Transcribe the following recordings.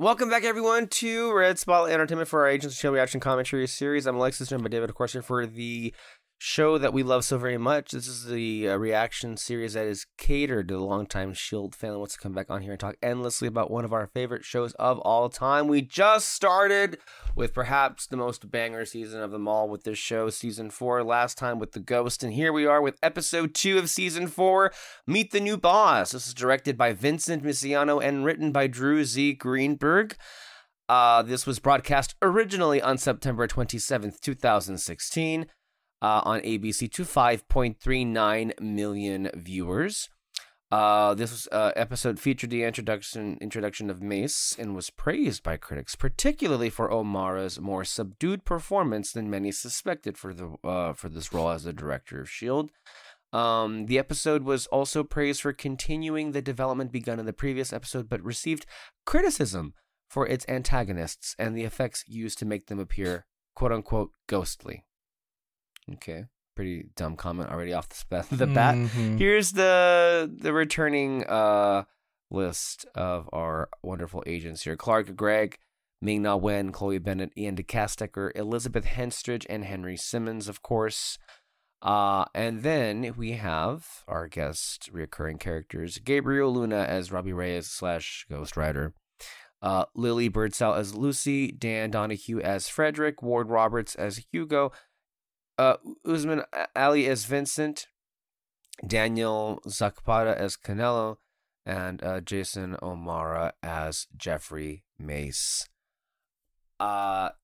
Welcome back, everyone, to Red Spotlight Entertainment for our Agents of S.H.I.E.L.D. Reaction Commentary series. I'm Alexis, joined by David, of course, here for the show that we love so very much. This is the reaction series that is catered to the longtime S.H.I.E.L.D. fan who wants to come back on here and talk endlessly about one of our favorite shows of all time. We just started with perhaps the most banger season of them all with this show, Season 4, last time with The Ghost. And here we are with Episode 2 of Season 4, Meet the New Boss. This is directed by Vincent Misiano and written by Drew Z. Greenberg. This was broadcast originally on September 27th, 2016. On ABC to 5.39 million viewers. This episode featured the introduction of Mace and was praised by critics, particularly for O'Mara's more subdued performance than many suspected for this role as the director of S.H.I.E.L.D. The episode was also praised for continuing the development begun in the previous episode, but received criticism for its antagonists and the effects used to make them appear, quote-unquote, ghostly. Okay, pretty dumb comment already off the bat. Mm-hmm. Here's the returning list of our wonderful agents here. Clark Gregg, Ming-Na Wen, Chloe Bennett, Ian DeCastecker, Elizabeth Henstridge, and Henry Simmons, of course. And then we have our guest reoccurring characters, Gabriel Luna as Robbie Reyes / Ghost Rider, Lily Birdsall as Lucy, Dan Donahue as Frederick, Ward Roberts as Hugo, Usman Ali as Vincent, Daniel Zapata as Canelo, and Jason O'Mara as Jeffrey Mace. Let's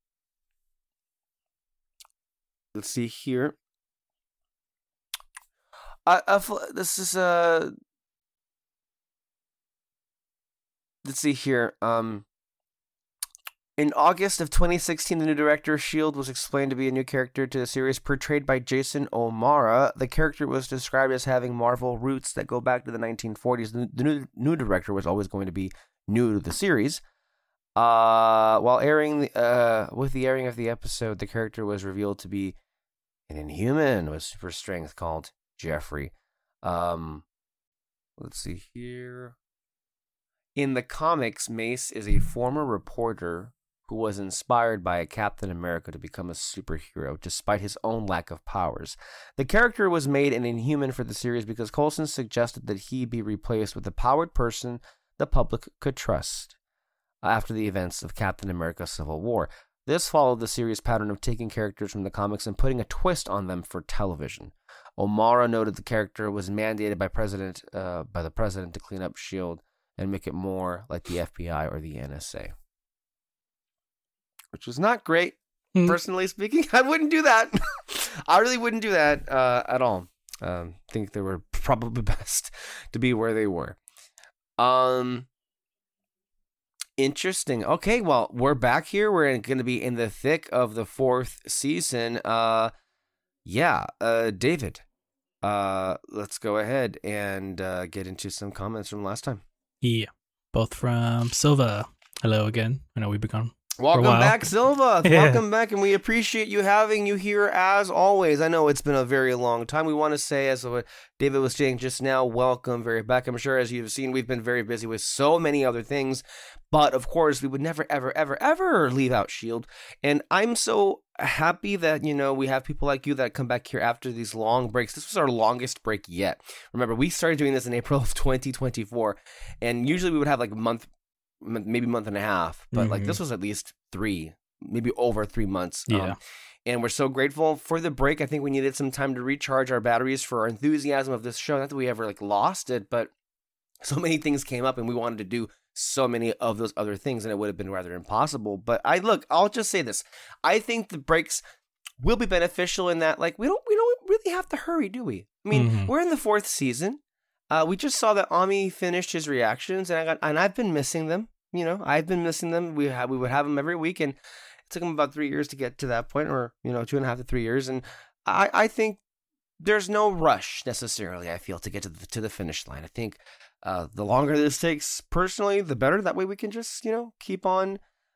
see here. This is let's see here. In August of 2016, the new director of S.H.I.E.L.D. was explained to be a new character to the series, portrayed by Jason O'Mara. The character was described as having Marvel roots that go back to the 1940s. The new director was always going to be new to the series. While airing with the airing of the episode, the character was revealed to be an Inhuman with super strength called Jeffrey. Let's see here. In the comics, Mace is a former reporter who was inspired by a Captain America to become a superhero, despite his own lack of powers. The character was made an Inhuman for the series because Coulson suggested that he be replaced with a powered person the public could trust after the events of Captain America Civil War. This followed the series' pattern of taking characters from the comics and putting a twist on them for television. O'Mara noted the character was mandated by the president to clean up S.H.I.E.L.D. and make it more like the FBI or the NSA. Which was not great, personally speaking. I wouldn't do that. I really wouldn't do that at all. Think they were probably best to be where they were. Interesting. Okay, well, we're back here. We're going to be in the thick of the 4th season. David, let's go ahead and get into some comments from last time. Yeah, both from Silva. Hello again. I know we've been gone. Welcome back, Silva. Yeah. Welcome back, and we appreciate having you here as always. I know it's been a very long time. We want to say, as what David was saying just now, welcome very back. I'm sure, as you've seen, we've been very busy with so many other things, but of course, we would never, ever, ever, ever leave out S.H.I.E.L.D. And I'm so happy that, we have people like you that come back here after these long breaks. This was our longest break yet. Remember, we started doing this in April of 2024, and usually we would have like a month, maybe month and a half, but like this was at least 3, maybe over 3 months. Yeah. And we're so grateful for the break. I think we needed some time to recharge our batteries for our enthusiasm of this show. Not that we ever lost it, but so many things came up and we wanted to do so many of those other things, and it would have been rather impossible. But I'll just say this. I think the breaks will be beneficial in that we don't really have to hurry, do we? I mean, we're in the 4th season. We just saw that Ami finished his reactions, and I've been missing them. I've been missing them. We would have them every week, and it took them about 3 years to get to that point, or 2.5 to 3 years. And I think there's no rush necessarily. I feel to get to the finish line. I think the longer this takes, personally, the better. That way, we can just keep on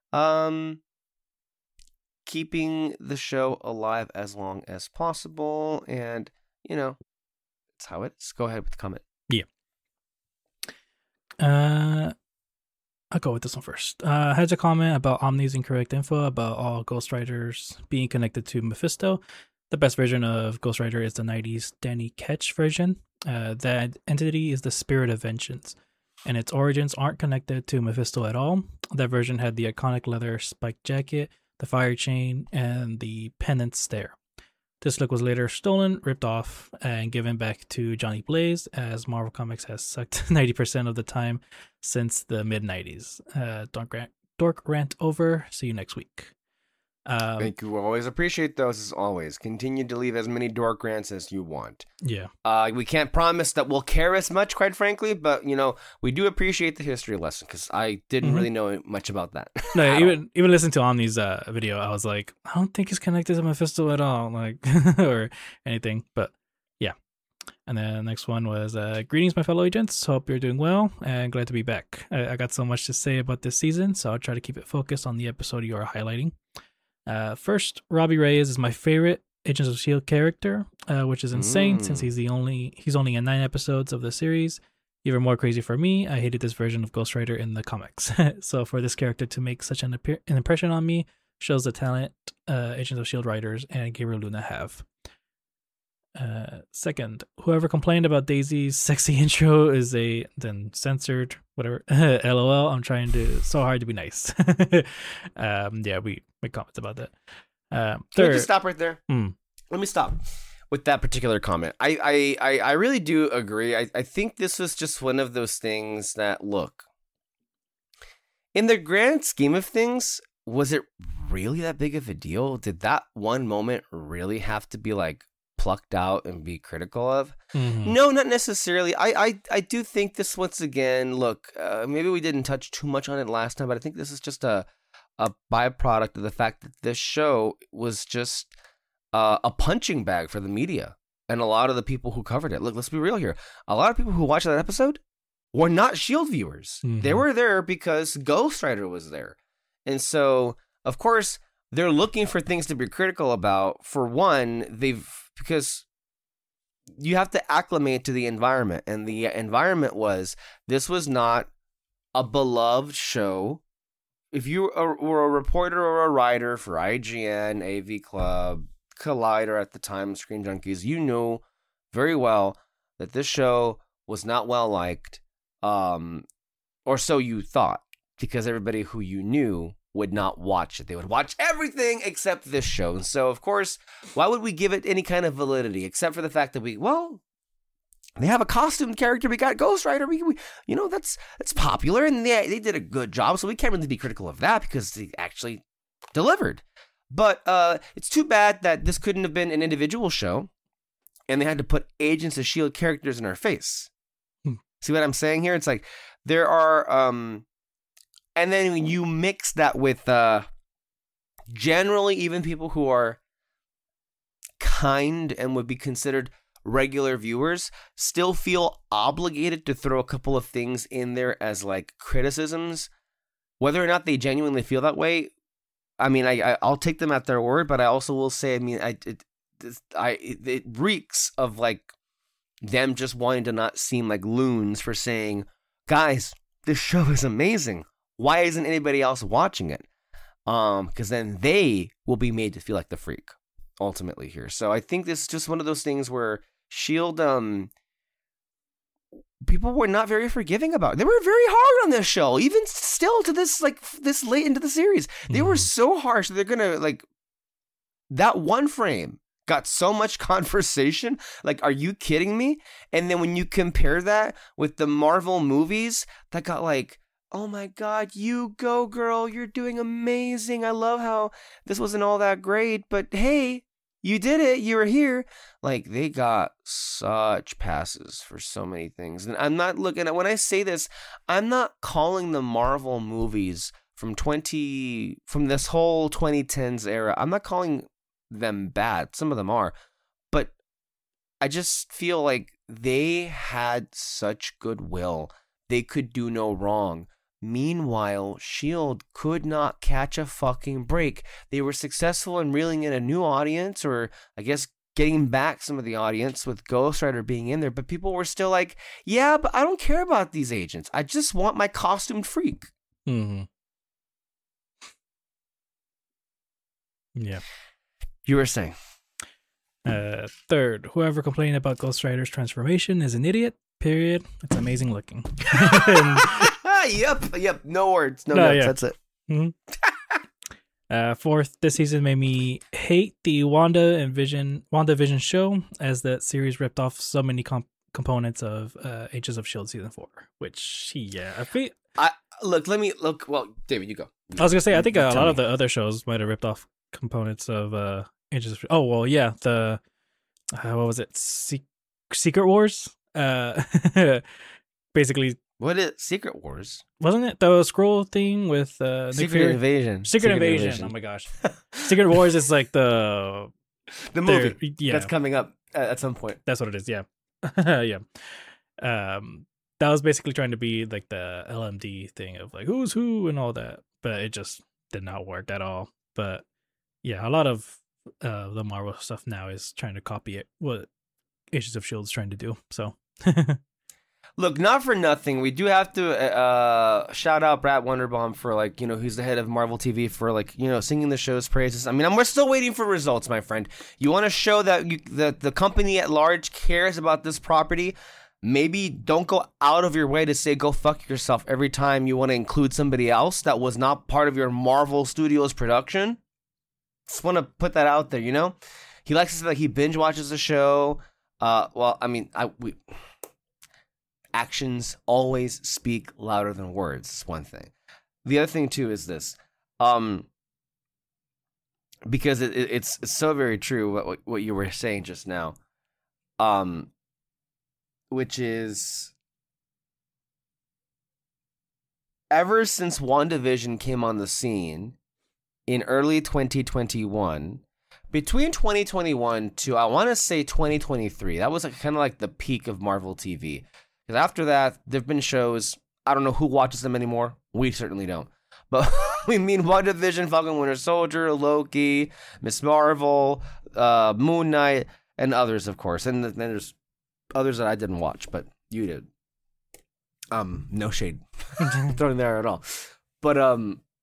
keeping the show alive as long as possible, and it's how it is. Go ahead with the comment. Yeah. I'll go with this one first. I had a comment about Omni's incorrect info about all Ghost Riders being connected to Mephisto. The best version of Ghost Rider is the 90s Danny Ketch version. That entity is the spirit of vengeance, and its origins aren't connected to Mephisto at all. That version had the iconic leather spiked jacket, the fire chain, and the pendant stare. This look was later stolen, ripped off, and given back to Johnny Blaze, as Marvel Comics has sucked 90% of the time since the mid-90s. Dork rant over. See you next week. Thank you. Always appreciate those, as always. Continue to leave as many dork rants as you want. Yeah. We can't promise that we'll care as much, quite frankly, but, we do appreciate the history lesson, because I didn't really know much about that. No, even listening to Omni's video, I was like, I don't think it's connected to Mephisto at all, like, or anything, but yeah. And then the next one was, greetings, my fellow agents. Hope you're doing well, and glad to be back. I got so much to say about this season, so I'll try to keep it focused on the episode you are highlighting. First, Robbie Reyes is my favorite Agents of S.H.I.E.L.D. character, which is insane since he's only in 9 episodes of the series. Even more crazy for me, I hated this version of Ghost Rider in the comics. So for this character to make such an impression on me shows the talent Agents of S.H.I.E.L.D. writers and Gabriel Luna have. Second, whoever complained about Daisy's sexy intro is then censored, whatever. LOL, I'm trying so hard to be nice. Yeah, we make comments about that. Can we just stop right there? Let me stop with that particular comment. I really do agree. I think this was just one of those things that, look, in the grand scheme of things, was it really that big of a deal? Did that one moment really have to be like plucked out and be critical of? No, not necessarily. I do think this, once again, look, maybe we didn't touch too much on it last time, but I think this is just a byproduct of the fact that this show was just a punching bag for the media and a lot of the people who covered it. Look, let's be real here. A lot of people who watched that episode were not S.H.I.E.L.D. viewers. They were there because Ghost Rider was there. And so, of course, they're looking for things to be critical about. For one, because you have to acclimate to the environment. And the environment this was not a beloved show. If you were a reporter or a writer for IGN, AV Club, Collider at the time, Screen Junkies, you knew very well that this show was not well liked, or so you thought, because everybody who you knew would not watch it. They would watch everything except this show. And so, of course, why would we give it any kind of validity, except for the fact that they have a costumed character. We got Ghost Rider. We that's popular, and they did a good job. So we can't really be critical of that because they actually delivered. But it's too bad that this couldn't have been an individual show, and they had to put Agents of S.H.I.E.L.D. characters in our face. See what I'm saying here? It's like there are, and then when you mix that with generally even people who are kind and would be considered regular viewers still feel obligated to throw a couple of things in there as like criticisms, whether or not they genuinely feel that way. I mean, I'll take them at their word, but I also will say, I mean, it reeks of like them just wanting to not seem like loons for saying, guys, this show is amazing. Why isn't anybody else watching it? Because then they will be made to feel like the freak ultimately here. So I think this is just one of those things where S.H.I.E.L.D. People were not very forgiving about it. They were very hard on this show, even still to this late into the series. They were so harsh that they're gonna that one frame got so much conversation. Like, are you kidding me? And then when you compare that with the Marvel movies that got like, oh my God, you go girl, you're doing amazing. I love how this wasn't all that great, but hey, you did it. You were here. Like, they got such passes for so many things. And I'm not looking at, when I say this, I'm not calling the Marvel movies from this whole 2010s era, I'm not calling them bad. Some of them are. But I just feel like they had such goodwill. They could do no wrong. Meanwhile, S.H.I.E.L.D. could not catch a fucking break. They were successful in reeling in a new audience, or I guess getting back some of the audience with Ghost Rider being in there, but people were still like, yeah, but I don't care about these agents. I just want my costumed freak. Mm-hmm. Yeah. You were saying. Third, whoever complained about Ghost Rider's transformation is an idiot. Period. It's amazing looking. Yep. No words. No notes. Yeah. That's it. Mm-hmm. Fourth, this season made me hate the WandaVision show, as that series ripped off so many components of Agents of S.H.I.E.L.D. season 4. Which, I feel. Look. Well, David, you go. I was gonna say, I think a lot of the other shows might have ripped off components of Agents of. Oh well, yeah. The what was it? Secret Wars. Basically, what is Secret Wars? Wasn't it the scroll thing with Secret Invasion? Secret Invasion. Oh my gosh, Secret Wars is like the movie that's coming up at some point. That's what it is. Yeah, yeah. That was basically trying to be like the LMD thing of like who's who and all that, but it just did not work at all. But yeah, a lot of the Marvel stuff now is trying to copy it what Agents of S.H.I.E.L.D. is trying to do. So. Look, not for nothing, we do have to shout out Brad Wonderbaum for, like, you know, he's the head of Marvel TV for, like, you know, singing the show's praises. I mean, we're still waiting for results, my friend. You want to show that that the company at large cares about this property? Maybe don't go out of your way to say go fuck yourself every time you want to include somebody else that was not part of your Marvel Studios production. Just want to put that out there, you know? He likes to say that he binge watches the show. Well, I mean, actions always speak louder than words. It's one thing. The other thing too is this, because it's so very true what you were saying just now, which is ever since WandaVision came on the scene in early 2021. Between 2021 to, I want to say 2023, that was like kind of like the peak of Marvel TV. Because after that, there have been shows, I don't know who watches them anymore. We certainly don't. But we mean WandaVision, Falcon Winter Soldier, Loki, Miss Marvel, Moon Knight, and others, of course. And then there's others that I didn't watch, but you did. No shade throwing there at all. But,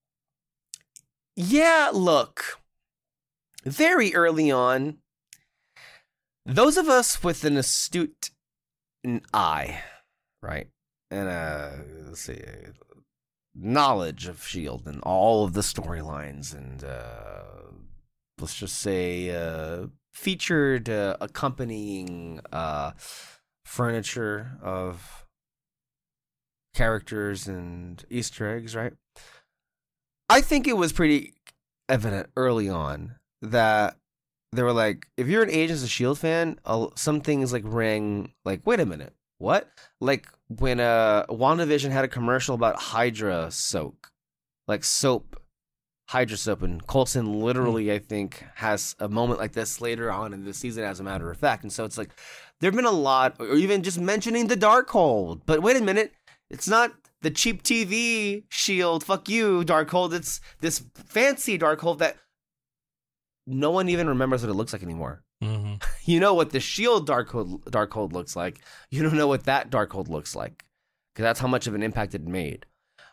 yeah, look. Very early on, those of us with an astute eye, right, and let's see, knowledge of S.H.I.E.L.D. and all of the storylines, and let's just say featured accompanying furniture of characters and Easter eggs, right? I think it was pretty evident early on that they were like, if you're an Agents of S.H.I.E.L.D. fan, some things like rang like, wait a minute, what? Like when WandaVision had a commercial about Hydra soap, like soap, Hydra soap, and Coulson literally, I think, has a moment like this later on in the season, as a matter of fact. And so it's like, there have been a lot, or even just mentioning the Darkhold. But wait a minute, it's not the cheap TV S.H.I.E.L.D. Fuck you, Darkhold. It's this fancy Darkhold that no one even remembers what it looks like anymore. Mm-hmm. You know what the S.H.I.E.L.D. Darkhold looks like. You don't know what that Darkhold looks like, because that's how much of an impact it made.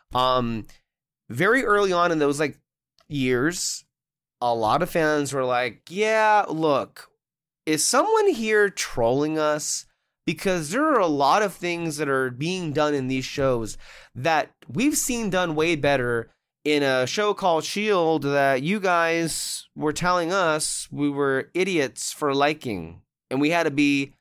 Very early on in those like years, a lot of fans were like, yeah, look, is someone here trolling us? Because there are a lot of things that are being done in these shows that we've seen done way better in a show called S.H.I.E.L.D. that you guys were telling us we were idiots for liking. And we had to be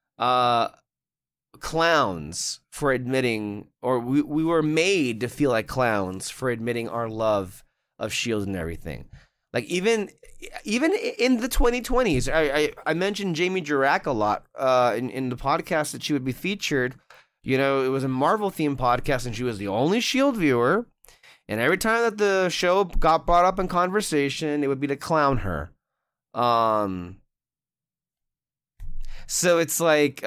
clowns for admitting, or we were made to feel like clowns for admitting our love of S.H.I.E.L.D. and everything. Like even in the 2020s, I mentioned Jamie Jurack a lot in the podcast that she would be featured. You know, it was a Marvel-themed podcast, and she was the only S.H.I.E.L.D. viewer. And every time that the show got brought up in conversation, it would be to clown her. So it's like,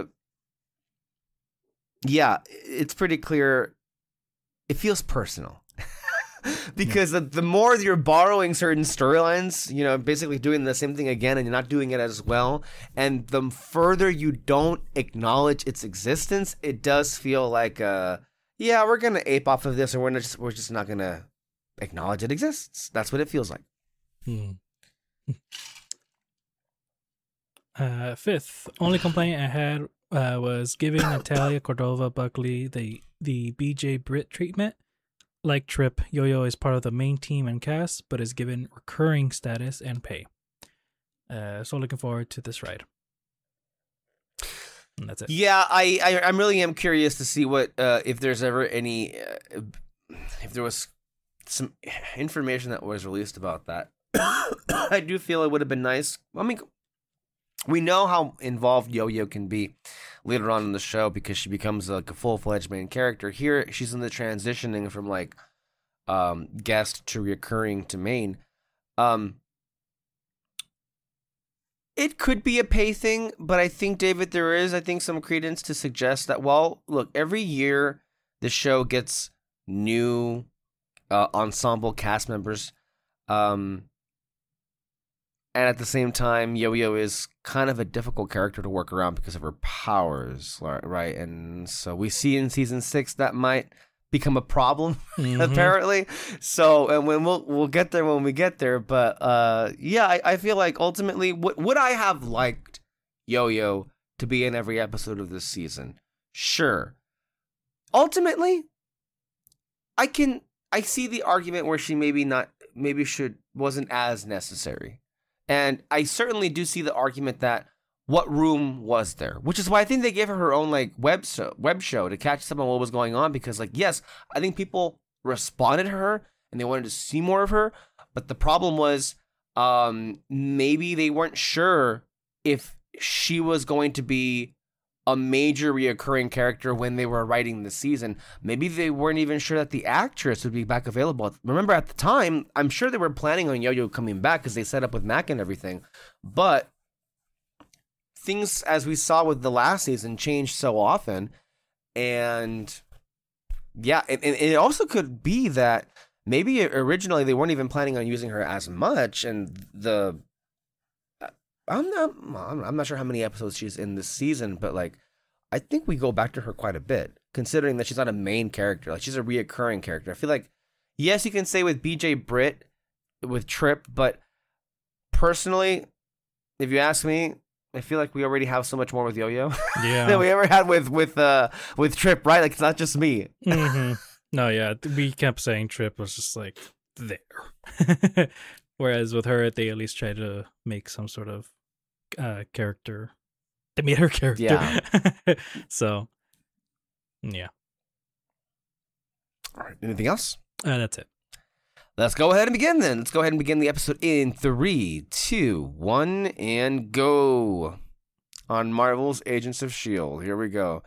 yeah, it's pretty clear. It feels personal. Because the more you're borrowing certain storylines, you know, basically doing the same thing again and you're not doing it as well, and the further you don't acknowledge its existence, it does feel like yeah, we're gonna ape off of this, and we're just not gonna acknowledge it exists. That's what it feels like. Fifth, only complaint I had was giving Natalia Cordova Buckley the BJ Britt treatment. Like Trip, Yo-Yo is part of the main team and cast, but is given recurring status and pay. So looking forward to this ride. And that's it. Yeah, I really am curious to see what if there's ever any if there was some information that was released about that. I do feel it would have been nice. I mean, we know how involved Yo-Yo can be later on in the show because she becomes like a full-fledged main character. Here, she's in the transitioning from like guest to recurring to main. It could be a pay thing, but I think, David, there is, I think, some credence to suggest that, well, look, every year the show gets new ensemble cast members. And at the same time, Yo-Yo is kind of a difficult character to work around because of her powers, right? And so we see in season 6 that might become a problem, apparently. So, and when we'll get there when we get there. But yeah, I feel like ultimately, would I have liked Yo-Yo to be in every episode of this season? Sure. Ultimately, I see the argument where she wasn't as necessary. And I certainly do see the argument that what room was there, which is why I think they gave her own like web show to catch up on what was going on. Because like, yes, I think people responded to her and they wanted to see more of her. But the problem was maybe they weren't sure if she was going to be a major reoccurring character when they were writing the season. Maybe they weren't even sure that the actress would be back available. Remember, at the time, I'm sure they were planning on Yo-Yo coming back because they set up with Mac and everything. But things, as we saw with the last season, changed so often. And yeah, and it also could be that maybe originally they weren't even planning on using her as much. And I'm not sure how many episodes she's in this season, but like, I think we go back to her quite a bit, considering that she's not a main character. Like, she's a reoccurring character. I feel like, yes, you can say with BJ Britt, with Trip, but personally, if you ask me, I feel like we already have so much more with Yo-Yo than we ever had with Trip, right? Like, it's not just me. Mm-hmm. No, yeah, we kept saying Trip was just like there. Whereas with her, they at least tried to make some sort of character. They made her character. Yeah. So, yeah. All right. Anything else? That's it. Let's go ahead and begin then. Let's go ahead and begin the episode in 3, 2, 1, and go. On Marvel's Agents of S.H.I.E.L.D. Here we go.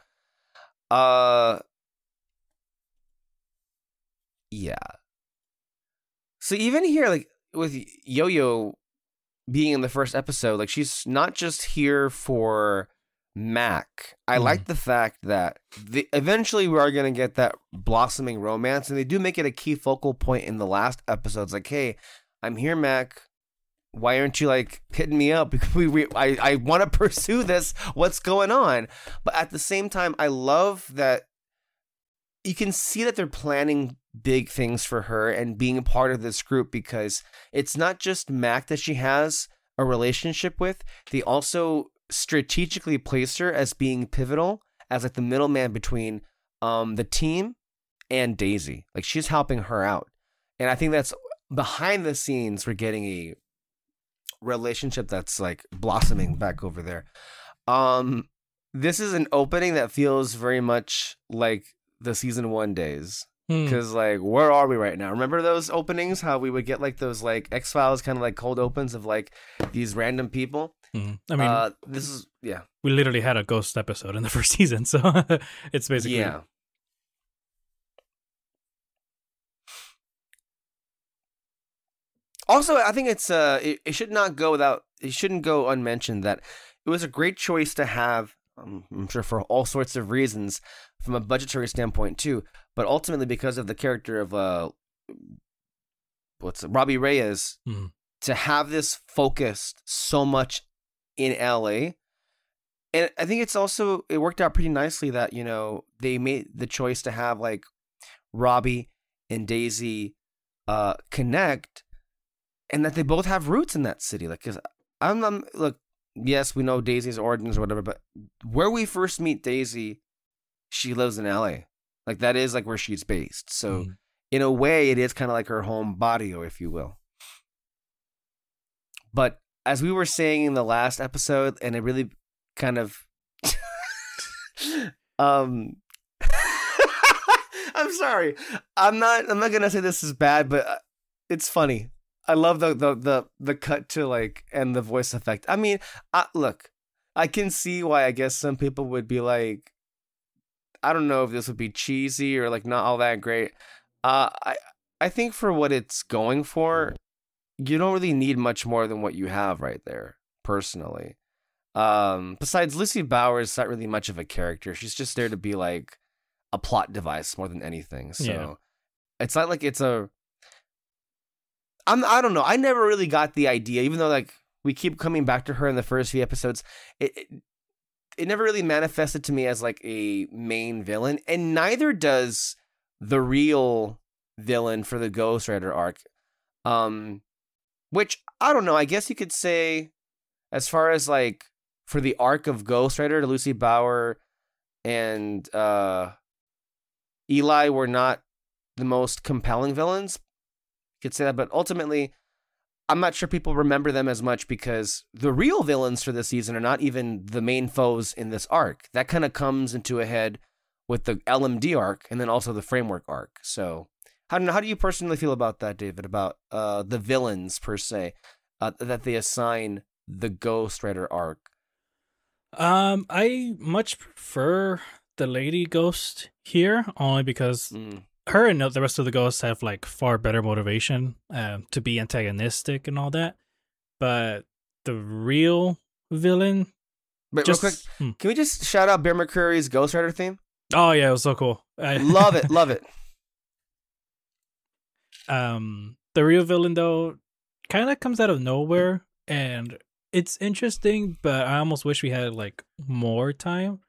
Yeah. So even here, like, with Yo-Yo being in the first episode, like, she's not just here for Mac. I like the fact that eventually we are going to get that blossoming romance, and they do make it a key focal point in the last episodes. Like, hey, I'm here, Mac. Why aren't you, like, hitting me up? I want to pursue this. What's going on? But at the same time, I love that you can see that they're planning big things for her and being a part of this group, because it's not just Mac that she has a relationship with. They also strategically place her as being pivotal, as like the middleman between the team and Daisy. Like, she's helping her out. And I think that's behind the scenes, we're getting a relationship that's like blossoming back over there. This is an opening that feels very much like the season 1 days. Because, like, where are we right now? Remember those openings? How we would get, like, those, like, X-Files kind of, like, cold opens of, like, these random people? I mean, this is, yeah. We literally had a ghost episode in the first season, so it's basically... Yeah. Also, I think it's, it should not go without, it shouldn't go unmentioned that it was a great choice to have, I'm sure for all sorts of reasons, from a budgetary standpoint too, but ultimately because of the character of Robbie Reyes, to have this focused so much in LA And I think it worked out pretty nicely that, you know, they made the choice to have like Robbie and Daisy connect, and that they both have roots in that city. Like, cause look, yes, we know Daisy's origins or whatever, but where we first meet Daisy, she lives in LA. Like, that is like where she's based. So in a way, it is kind of like her home barrio, if you will. But as we were saying in the last episode, and it really kind of I'm sorry. I'm not gonna say this is bad, but it's funny. I love the cut to like and the voice effect. I mean, look, I can see why I guess some people would be like, I don't know if this would be cheesy or like not all that great. I think for what it's going for, you don't really need much more than what you have right there, personally. Besides, Lucy Bauer is not really much of a character. She's just there to be like a plot device more than anything. So it's not like it's a. I don't know. I never really got the idea, even though like we keep coming back to her in the first few episodes. It never really manifested to me as like a main villain, and neither does the real villain for the Ghost Rider arc. Which I don't know. I guess you could say, as far as like for the arc of Ghost Rider, Lucy Bauer and Eli were not the most compelling villains. You could say that, but ultimately, I'm not sure people remember them as much because the real villains for this season are not even the main foes in this arc. That kind of comes into a head with the LMD arc and then also the framework arc. So how do you personally feel about that, David? About the villains per se that they assign the Ghost Rider arc? I much prefer the Lady Ghost here, only because her and the rest of the ghosts have like far better motivation to be antagonistic and all that. But the real villain. But real quick, can we just shout out Bear McCreary's Ghost Rider theme? Oh yeah, it was so cool. Love it, love it. The real villain though kind of comes out of nowhere, and it's interesting, but I almost wish we had like more time.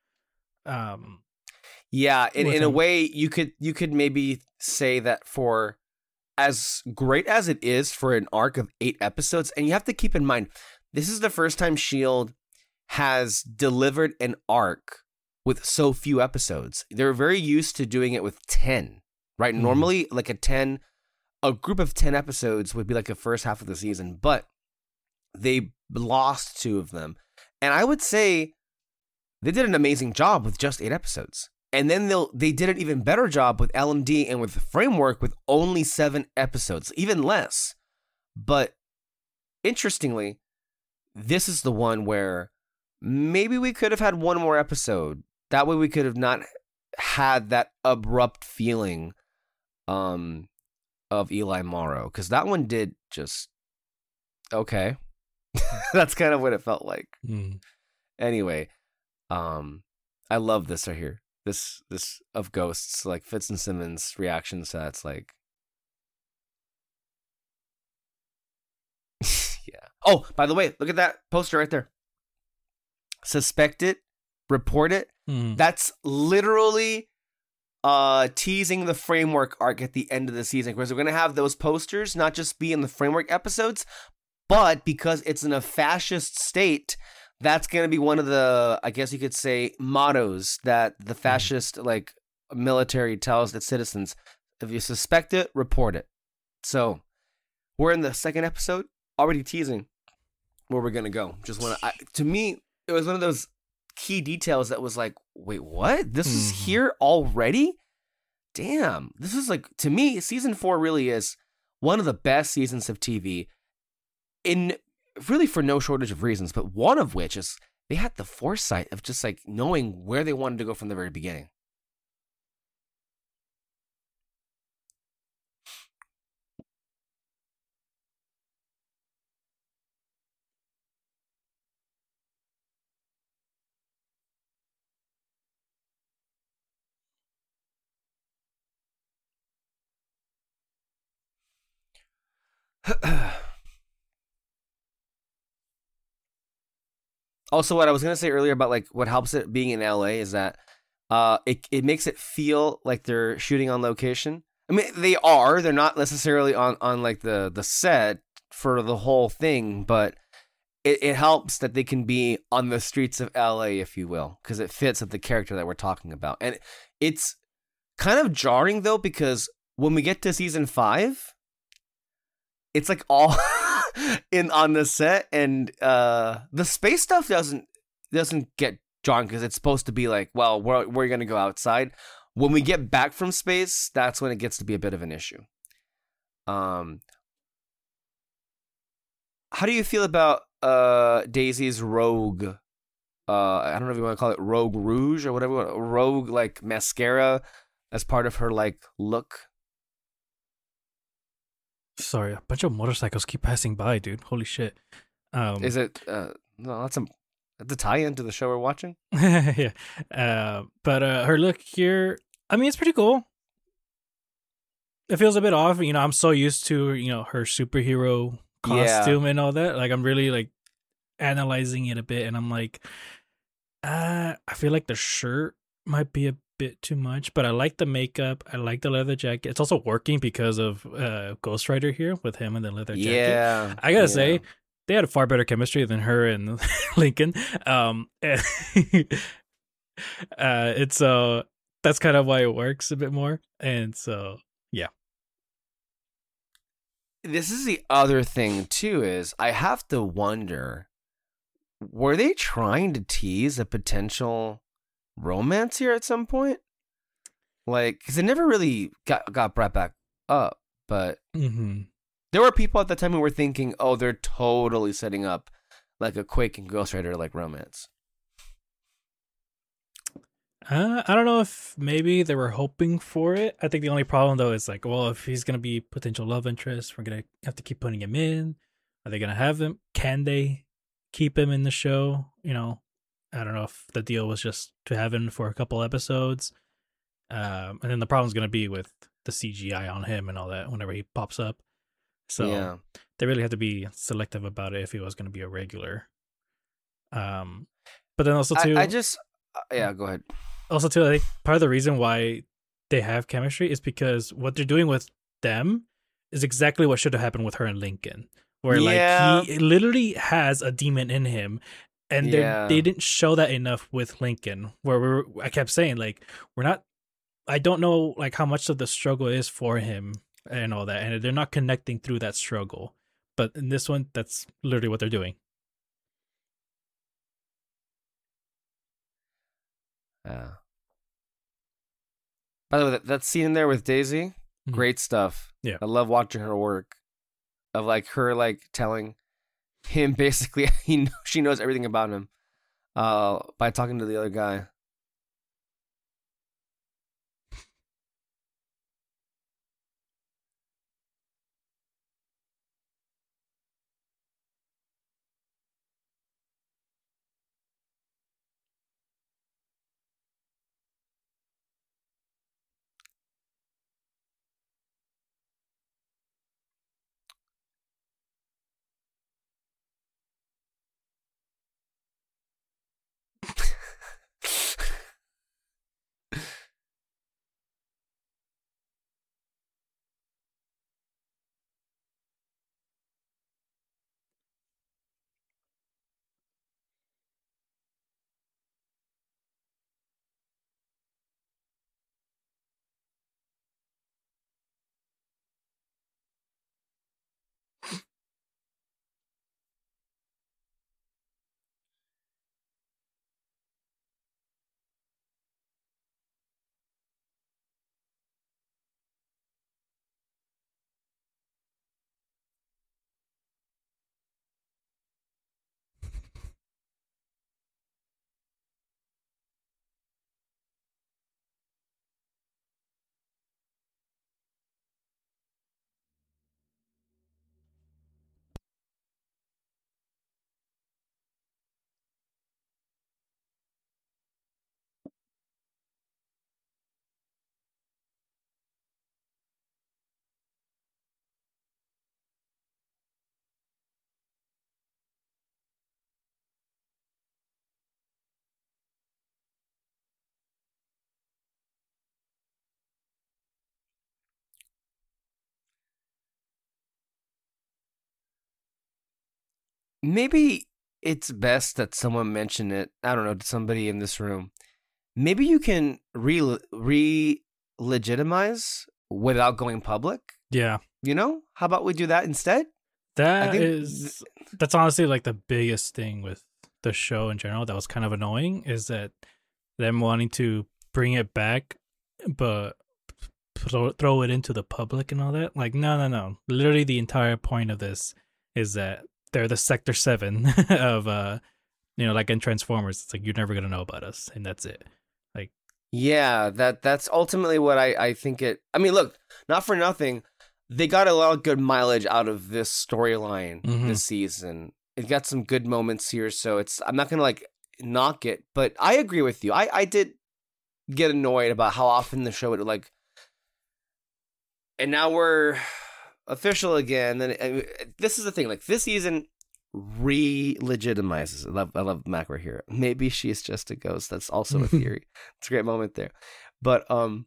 Yeah, in a way, you could maybe say that for as great as it is for an arc of 8 episodes, and you have to keep in mind, this is the first time S.H.I.E.L.D. has delivered an arc with so few episodes. They're very used to doing it with 10, right? Normally, like a group of 10 episodes would be like the first half of the season, but they lost 2 of them. And I would say they did an amazing job with just 8 episodes. And then they did an even better job with LMD and with the framework with only 7 episodes, even less. But interestingly, this is the one where maybe we could have had one more episode. That way we could have not had that abrupt feeling of Eli Morrow, because that one did just okay. That's kind of what it felt like. Anyway, I love this right here. This of ghosts, like Fitz and Simmons' reactions to that's like, yeah. Oh, by the way, look at that poster right there. Suspect it, report it. That's literally teasing the framework arc at the end of the season, because we're gonna have those posters not just be in the framework episodes, but because it's in a fascist state, that's going to be one of the, I guess you could say, mottos that the fascist like military tells its citizens. If you suspect it, report it. So we're in the 2nd episode, already teasing where we're going to go. Just want to me, it was one of those key details that was like, wait, what? This is here already? Damn. This is like, to me, season 4 really is one of the best seasons of TV. In really for no shortage of reasons, but one of which is they had the foresight of just like knowing where they wanted to go from the very beginning. Also, what I was gonna say earlier about like what helps it being in LA is that it makes it feel like they're shooting on location. I mean, they are. They're not necessarily on like the set for the whole thing, but it helps that they can be on the streets of LA, if you will, because it fits with the character that we're talking about. And it's kind of jarring though, because when we get to season 5, it's like all in on the set, and the space stuff doesn't get jarring because it's supposed to be like, well, we're gonna go outside. When we get back from space, that's when it gets to be a bit of an issue. How do you feel about Daisy's rogue? I don't know if you want to call it Rogue Rouge or whatever. Rogue like mascara as part of her like look. Sorry, a bunch of motorcycles keep passing by, dude. Holy shit. Is it? No, that's a tie-in to the show we're watching. Yeah. But her look here, I mean, it's pretty cool. It feels a bit off. You know, I'm so used to, you know, her superhero costume and all that. Like, I'm really like analyzing it a bit, and I'm like, I feel like the shirt might be a bit too much, but I like the makeup. I like the leather jacket. It's also working because of Ghost Rider here with him and the leather jacket. Yeah. I gotta say, they had a far better chemistry than her and Lincoln. It's that's kind of why it works a bit more. And so, yeah. This is the other thing too, is I have to wonder, were they trying to tease a potential romance here at some point? Like, because it never really got brought back up, but there were people at the time who were thinking, oh, they're totally setting up like a Quake and Ghost Rider like romance. I don't know if maybe they were hoping for it. I think the only problem though is like, well, if he's gonna be potential love interest, we're gonna have to keep putting him in. Are they gonna have him? Can they keep him in the show? You know, I don't know if the deal was just to have him for a couple episodes. And then the problem's gonna be with the CGI on him and all that whenever he pops up. So they really have to be selective about it if he was gonna be a regular. But then also too, go ahead. Also, too, I think part of the reason why they have chemistry is because what they're doing with them is exactly what should have happened with her and Lincoln. Where, like, he literally has a demon in him, and they didn't show that enough with Lincoln. Where I kept saying, like, I don't know, like, how much of the struggle is for him and all that, and they're not connecting through that struggle. But in this one, that's literally what they're doing. By the way, that scene in there with Daisy, great stuff. Yeah, I love watching her work. Of like her like telling him basically she knows everything about him, by talking to the other guy. maybe it's best that someone mention it. I don't know, to somebody in this room. Maybe you can legitimize without going public. Yeah. You know, how about we do that instead? That's honestly like the biggest thing with the show in general that was kind of annoying, is that them wanting to bring it back but throw it into the public and all that. Like, no. Literally the entire point of this is that they're the Sector 7 of like in Transformers. It's like, you're never gonna know about us, and that's it. Like, yeah, that's ultimately what I think it. I mean, look, not for nothing, they got a lot of good mileage out of this storyline this season. It got some good moments here, so I'm not gonna like knock it, but I agree with you. I did get annoyed about how often the show would like, and now we're official again. Then this is the thing, like this season re-legitimizes. I love Macro here. Maybe she's just a ghost. That's also a theory. It's a great moment there, but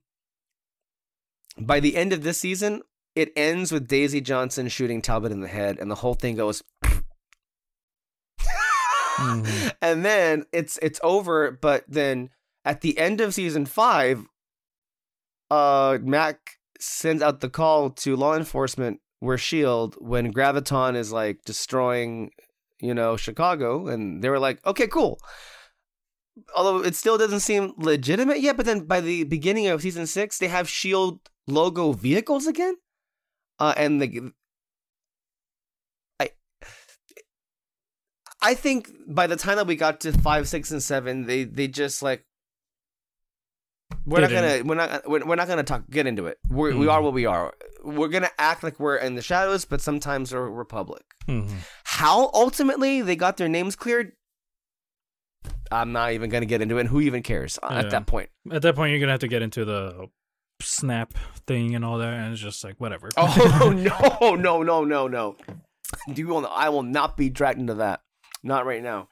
by the end of this season, it ends with Daisy Johnson shooting Talbot in the head, and the whole thing goes. And then it's over, but then at the end of season 5, Mac sends out the call to law enforcement, we're SHIELD, when Graviton is like destroying, Chicago, and they were like, okay, cool. Although it still doesn't seem legitimate yet, but then by the beginning of season 6, they have SHIELD logo vehicles again, and I think by the time that we got to 5, 6, and 7, they just like we're not gonna get into it. We are what we are. We're gonna act like we're in the shadows, but sometimes we're public. How ultimately they got their names cleared, I'm not even gonna get into it. And who even cares at that point? At that point, you're gonna have to get into the snap thing and all that, and it's just like whatever. Oh no! I will not be dragged into that. Not right now.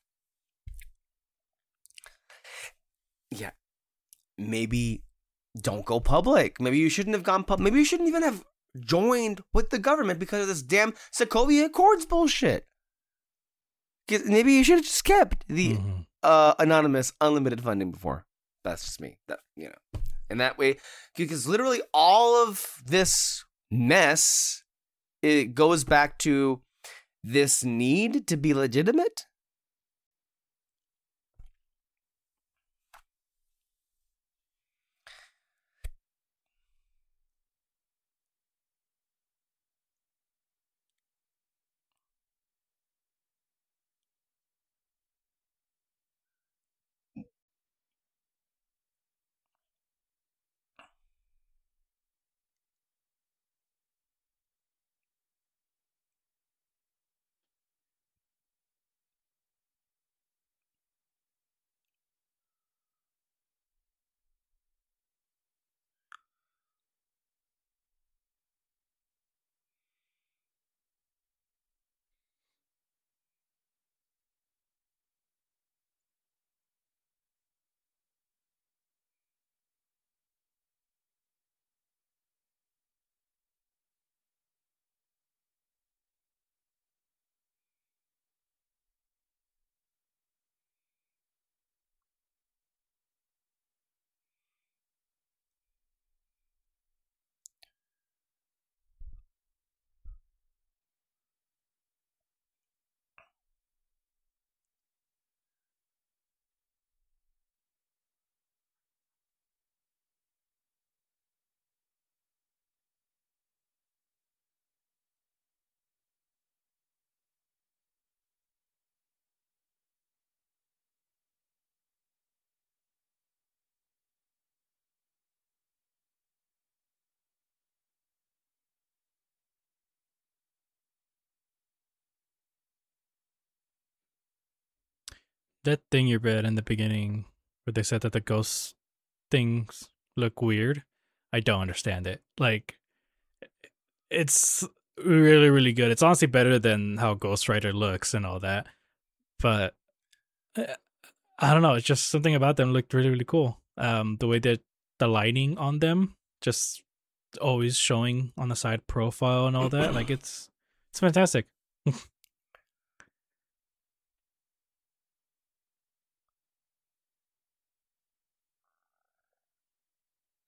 Yeah. Maybe don't go public. Maybe you shouldn't have gone public. Maybe you shouldn't even have joined with the government because of this damn Sokovia Accords bullshit. Maybe you should have just kept the anonymous unlimited funding before. That's just me. And that way, because literally all of this mess, it goes back to this need to be legitimate. That thing you read in the beginning where they said that the ghost things look weird, I don't understand it. Like, it's really, really good. It's honestly better than how Ghost Rider looks and all that. But I don't know. It's just something about them looked really, really cool. The way that the lighting on them just always showing on the side profile and all that. Like, it's fantastic.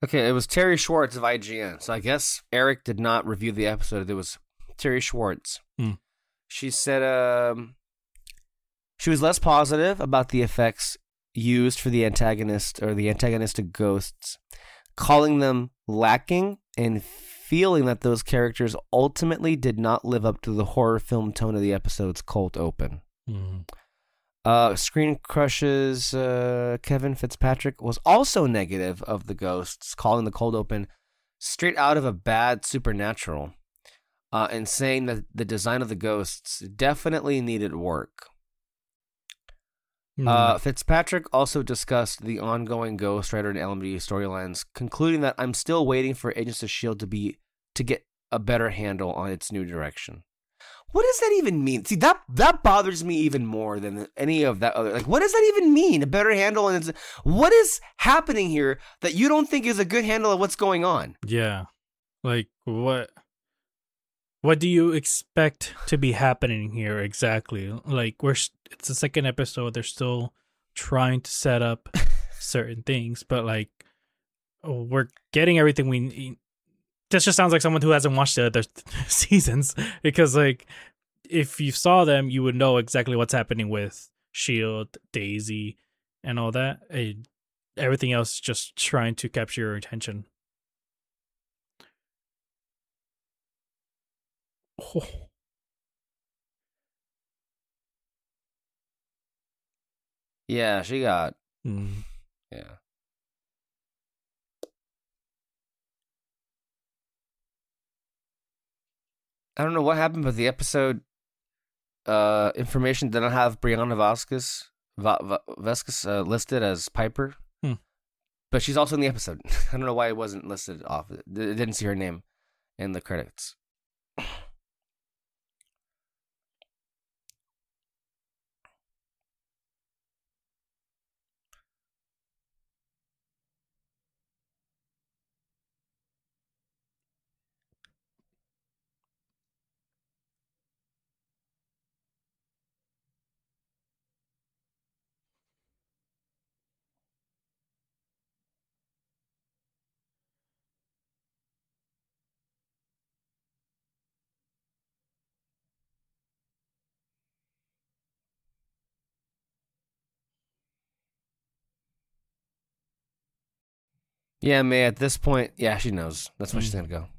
Okay, it was Terry Schwartz of IGN. So I guess Eric did not review the episode. It was Terry Schwartz. Hmm. She said she was less positive about the effects used for the antagonist or the antagonistic ghosts, calling them lacking and feeling that those characters ultimately did not live up to the horror film tone of the episode's cold open. Screen Crush's Kevin Fitzpatrick was also negative of the ghosts, calling the cold open straight out of a bad Supernatural, and saying that the design of the ghosts definitely needed work. Fitzpatrick also discussed the ongoing Ghost Rider and LMD storylines, concluding that I'm still waiting for Agents of S.H.I.E.L.D. to get a better handle on its new direction. What does that even mean? See, that bothers me even more than any of that other. Like, what does that even mean? A better handle on its. What is happening here that you don't think is a good handle of what's going on? Yeah, like what? What do you expect to be happening here exactly? Like it's the second episode. They're still trying to set up certain things, but like we're getting everything we need. This just sounds like someone who hasn't watched the other seasons, because like if you saw them, you would know exactly what's happening with Shield, Daisy, and all that. Everything else is just trying to capture your attention. Oh. Yeah, she got. Mm. Yeah. I don't know what happened, but the episode information did not have Brianna Vasquez listed as Piper. But she's also in the episode. I don't know why it wasn't listed off. It didn't see her name in the credits. Yeah, May, at this point, yeah, she knows. That's where she's going to go.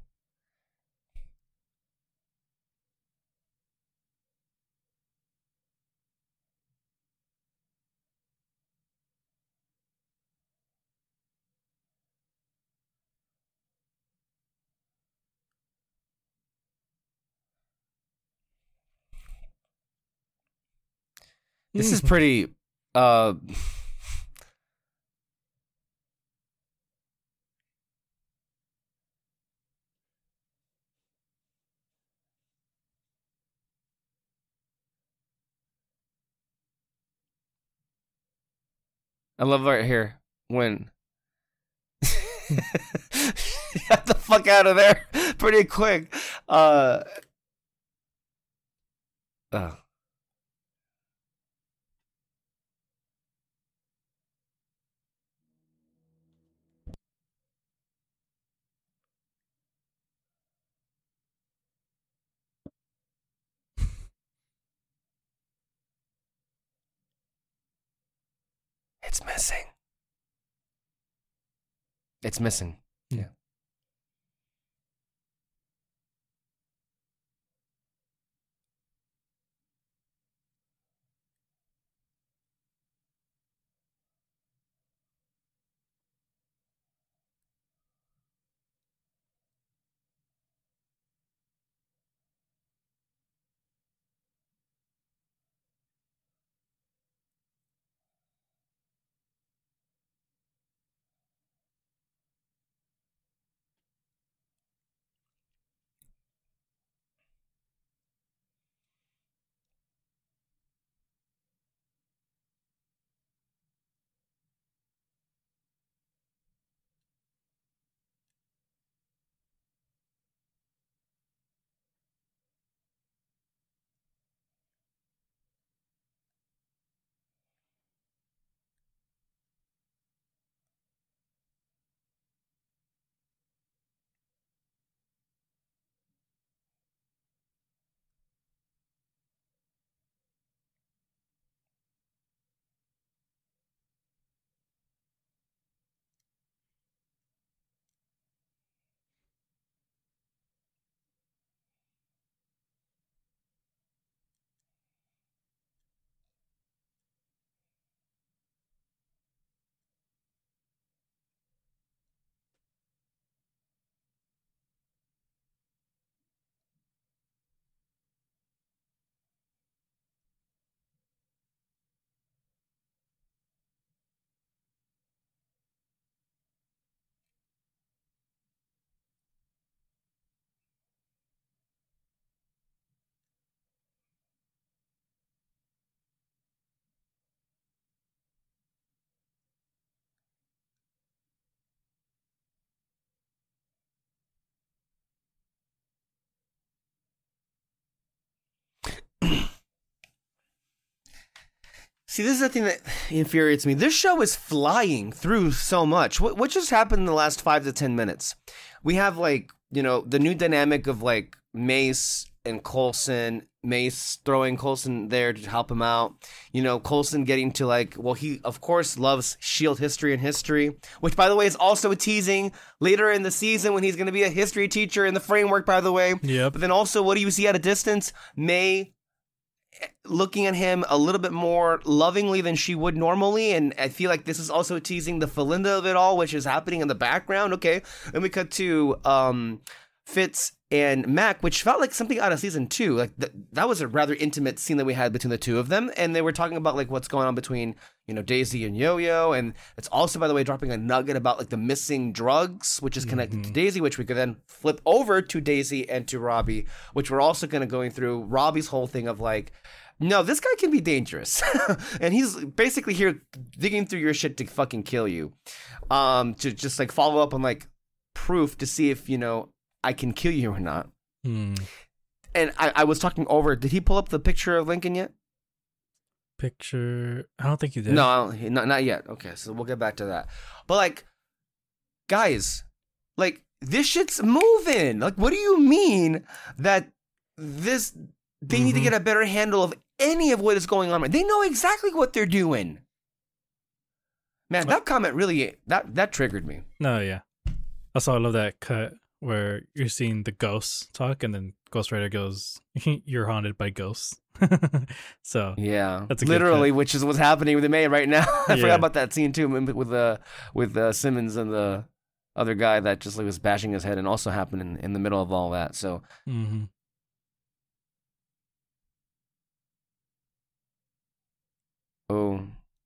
This is pretty I love right here when get the fuck out of there pretty quick. It's missing. It's missing. Yeah. See, this is the thing that infuriates me. This show is flying through so much. What just happened in the last 5 to 10 minutes? We have like, the new dynamic of like Mace and Coulson. Mace throwing Coulson there to help him out. Coulson getting to like, well, he of course loves Shield history and history, which by the way is also teasing later in the season when he's going to be a history teacher in the framework, by the way. Yep. But then also, what do you see at a distance? May looking at him a little bit more lovingly than she would normally, and I feel like this is also teasing the Felinda of it all, which is happening in the background. Okay, then we cut to Fitz and Mac, which felt like something out of season 2. Like that was a rather intimate scene that we had between the two of them, and they were talking about like what's going on between Daisy and Yo-Yo, and it's also, by the way, dropping a nugget about like the missing drugs, which is connected to Daisy, which we could then flip over to Daisy and to Robbie, which we're also going to going through Robbie's whole thing of like, no, this guy can be dangerous, and he's basically here digging through your shit to fucking kill you, to just like follow up on like proof to see if I can kill you or not. And I was talking over. Did he pull up the picture of Lincoln yet? Picture? I don't think you did. No, not yet. Okay, so we'll get back to that. But like, guys, like this shit's moving. Like, what do you mean that they need to get a better handle of any of what is going on? They know exactly what they're doing. Man, that comment really that triggered me. No, yeah. Also, I love that cut where you're seeing the ghosts talk, and then Ghost Rider goes, "You're haunted by ghosts." So yeah, that's a literally, which is what's happening with May right now. I forgot about that scene too, with Simmons and the other guy that just like was bashing his head, and also happened in the middle of all that. So. Oh.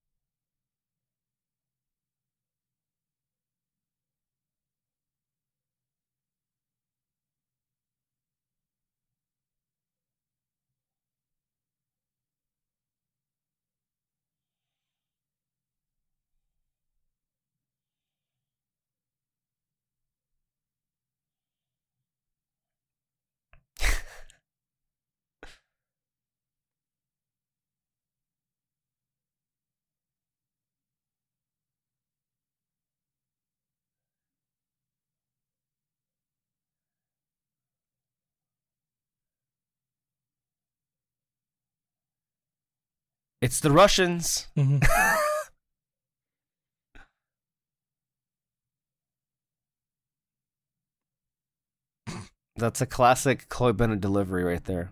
It's the Russians. That's a classic Chloe Bennett delivery right there.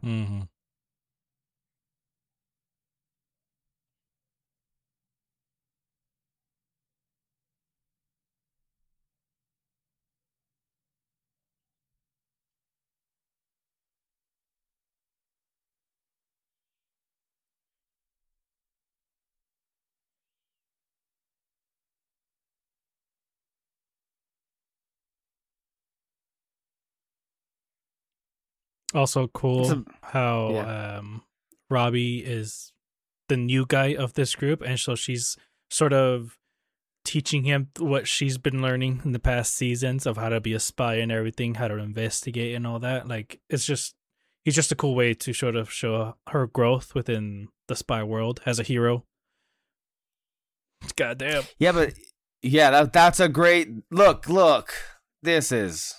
Also cool how Robbie is the new guy of this group, and so she's sort of teaching him what she's been learning in the past seasons of how to be a spy and everything, how to investigate and all that. Like, he's just a cool way to sort of show her growth within the spy world as a hero. Goddamn. Yeah, but that's a great look. This is.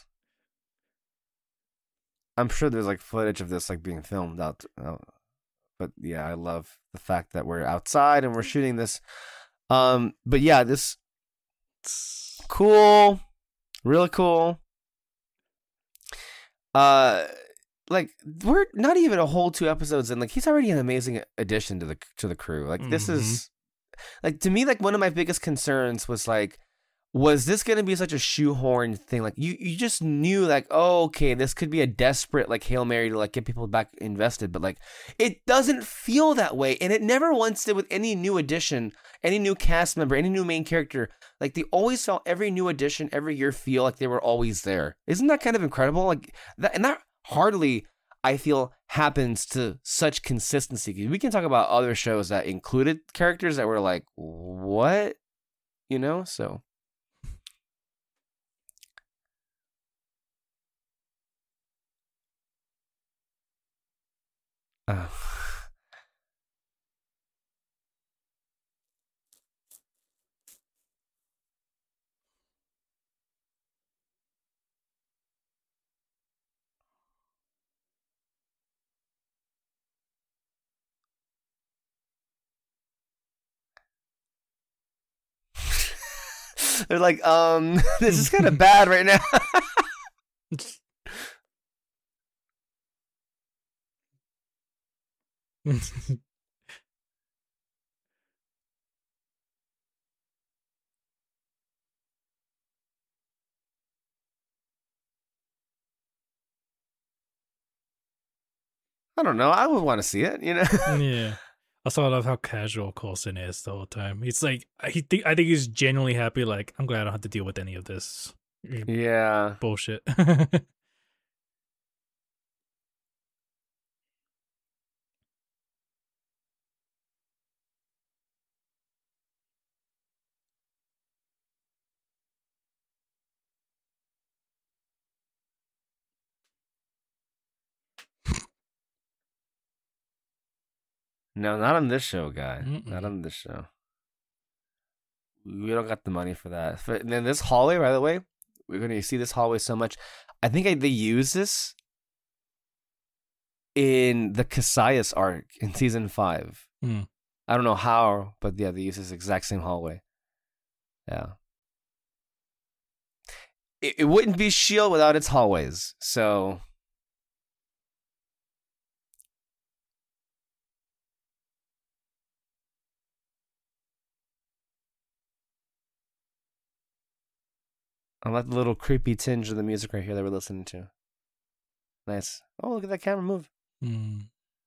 I'm sure there's like footage of this like being filmed out, but yeah, I love the fact that we're outside and we're shooting this. But yeah, this cool, really cool. Like we're not even a whole 2 episodes in. Like he's already an amazing addition to the crew. Like this is, like to me, like one of my biggest concerns was this going to be such a shoehorn thing? Like you just knew like, oh, okay, this could be a desperate like Hail Mary to like get people back invested, but like it doesn't feel that way, and it never once did with any new addition, any new cast member, any new main character. Like they always felt every new addition every year feel like they were always there. Isn't that kind of incredible? Like that, and that hardly I feel happens to such consistency. We can talk about other shows that included characters that were like, what, so. They're like, this is kind of bad right now. I don't know. I would want to see it, you know? Yeah. Also, I love how casual Coulson is the whole time. He's like, I think he's genuinely happy. Like, I'm glad I don't have to deal with any of this Yeah. bullshit. No, not on this show, guy. Mm-mm. Not on this show. We don't got the money for that. And then this hallway, by the way, we're going to see this hallway so much. I think they use this in the Cassius arc in season 5. Mm. I don't know how, but yeah, they use this exact same hallway. Yeah. It wouldn't be S.H.I.E.L.D. without its hallways. So... I like the little creepy tinge of the music right here that we're listening to. Nice. Oh, look at that camera move. Mm.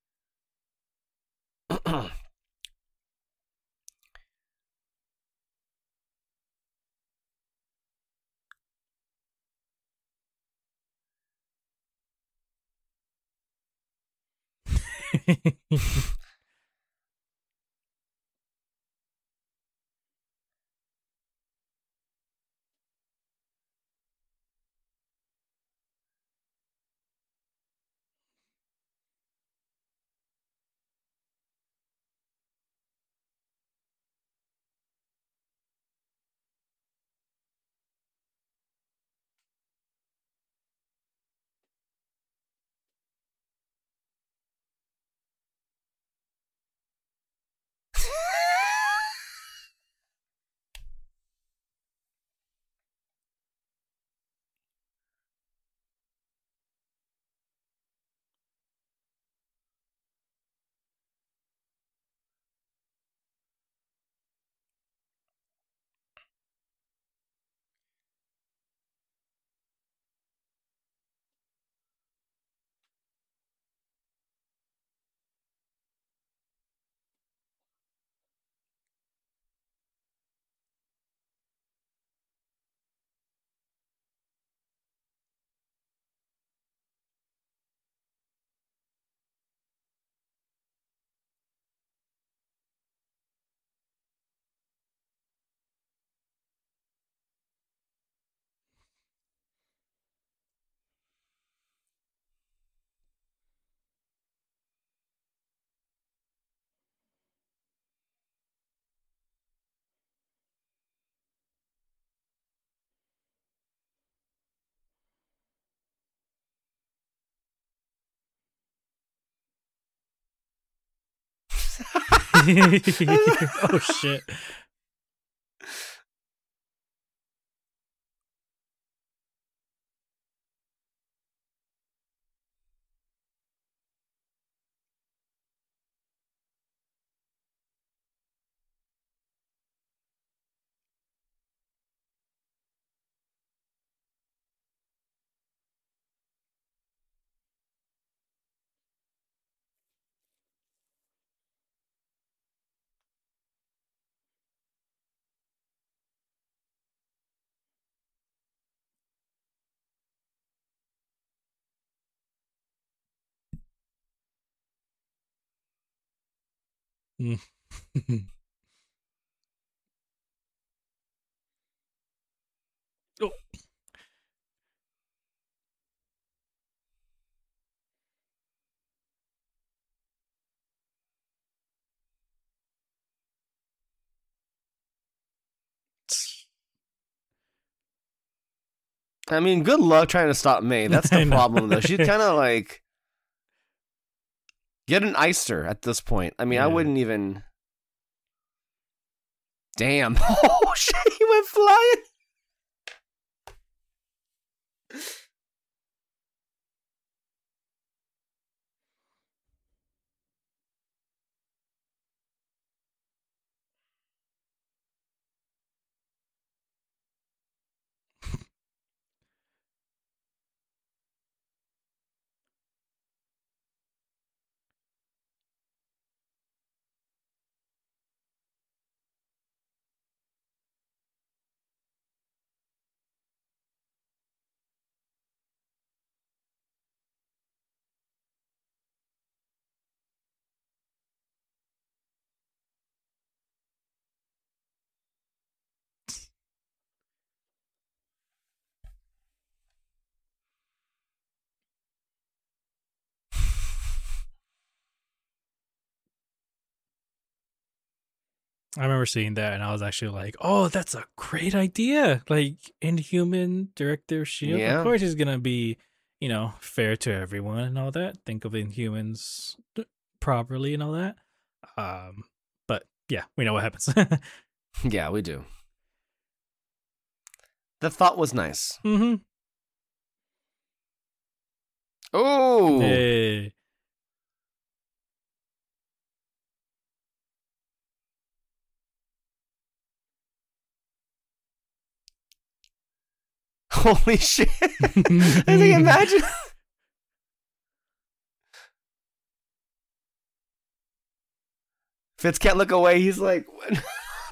Oh shit. Mm. Oh. I mean, good luck trying to stop May. That's the problem, though. She's kind of like... Get an Eister at this point. I mean, Yeah. I wouldn't even... Damn. Oh, shit. He went flying. I remember seeing that and I was actually like, oh, that's a great idea. Like, Inhuman Director Shield. Of Yeah. course he's gonna be, fair to everyone and all that. Think of Inhumans properly and all that. But yeah, we know what happens. Yeah, we do. The thought was nice. Mm-hmm. Oh. Hey. Holy shit. I think imagine. Fitz can't look away. He's like, what?